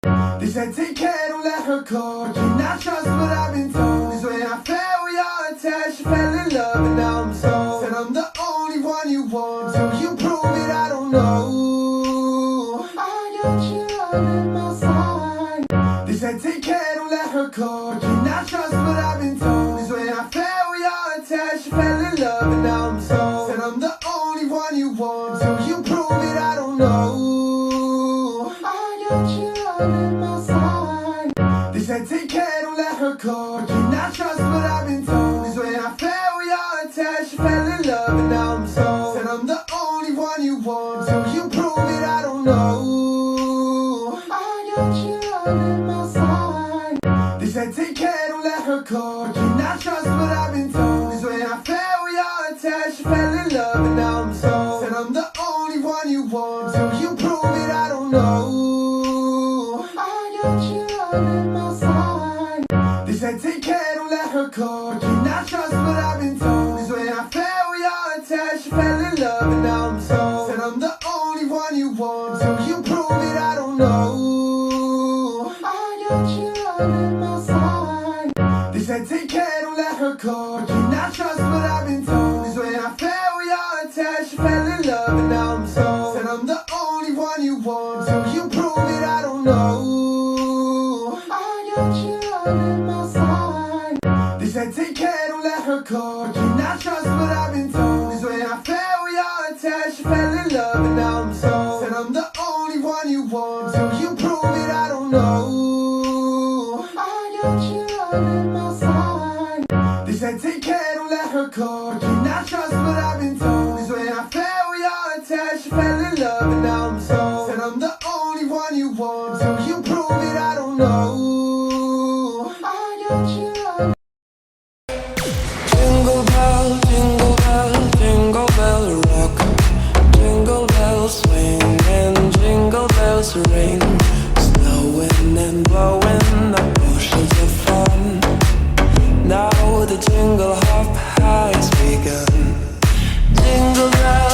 They said take care, don't let her go. Cannot trust what I've been told. Is when I fell, we all attached. You fell in love and now I'm sold. Said I'm the only one you want. Till you prove it, I don't know. I got you loving my side. They said take care, don't let her go. Cannot trust what I've been told. Is when I fell, we all attached. You fell in love and now I'm sold. Said I'm the only one you want. Till you prove it, I don't know. I got you loving my side. They said take care, don't let her go. Cannot trust what I've been told. Is when I fell, we all attached. You fell in love and now I'm sold. Said I'm the only one you want. Till you prove it, I don't know. I got you loving my side. They said take care, don't let her go. Cannot trust what I've been told. Is when I fell, we all attached. You fell in love and now I'm sold. Said I'm the only one you want. Till you prove it, I don't know. I got you loving my side. They said take care, don't let her go. Cannot trust what I've been told. Is when I fell, we all attached. You fell in love and now I'm sold. Said I'm the only one you want. Till you prove it, I don't know. I got you loving my side. They said take care, don't let her go. Cannot trust what I've been told. Is when I fell, we all attached. You fell in love and now I'm sold. Said I'm the only one you want. Till you prove it, I don't know. I got you loving my side. They said take care, don't let her go. Cannot trust what I've been told. Is when I fell, we all attached. You fell in love and now I'm sold. Said I'm the only one you want. Till you prove it, I don't know. I got you loving my side. They said take care, don't let her go. Cannot trust what I've been told. Is when I fell, we all attached. You fell in love and now I'm sold. Said I'm the only one you want. Till you prove it, I don't know. I got you loving. Jingle bell, jingle bell rock. Jingle bells swing and jingle bells ring. Snowing and blowing up bushels of fun. Now the jingle hop has begun. Jingle bells.